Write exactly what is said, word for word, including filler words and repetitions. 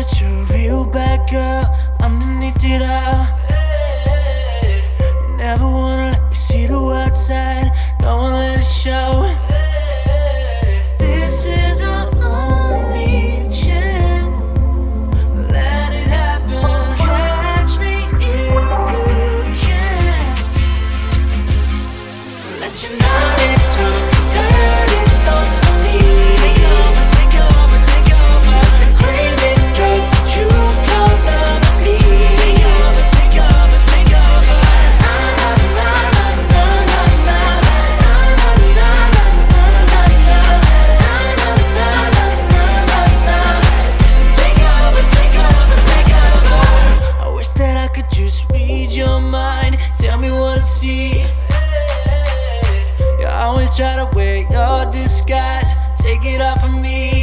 that you're a real bad girl underneath it all. You never wanna let me see the wild side, don't wanna let it show. This is our only chance, let it happen. Catch me if you can. Let your naughty tongue dirty thoughts for me. Take over, take over, take over. The crazy drug that you call love and me. Take over, take over, take over. Na na na na na na na. Na na na na na na na. Na na na na na na. Take over, take over, take over. I wish that I could just read your mind, tell me what to see. You always try to wear your disguise, take it off of me.